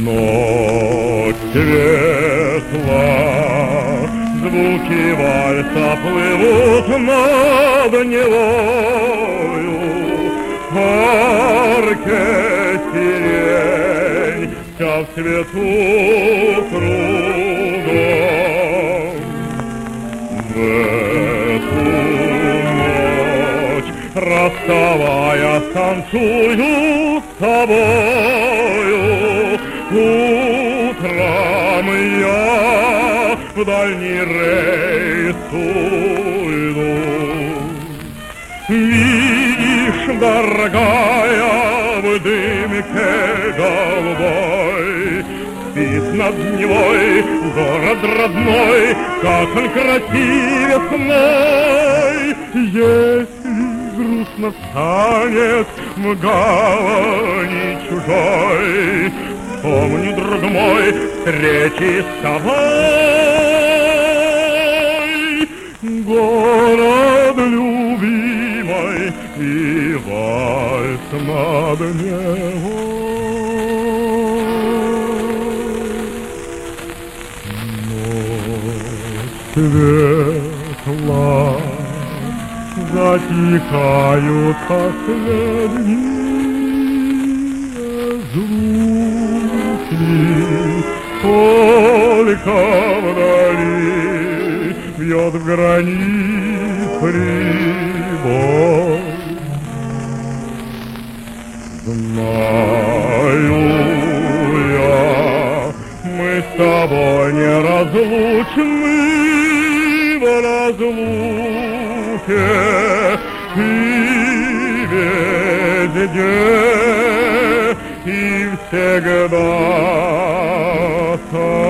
Ночь светла, звуки вальса плывут над Невою. В парке сирень вся в цвету кругом. В эту ночь, расставаясь, танцую с тобою. Утром я в дальний рейс уйду. Видишь, дорогая, в дымке голубой спит над Невой город родной, как он красив весной. Если грустно станет в гавани чужой, помни, друг мой, встречи с тобой. Город любимый и вальс над Невой. Ночь светла, затихают последние звуки, только вдали бьет в гранит прибой. Знаю я, мы с тобой неразлучны в разлуке, и везде, и всегда.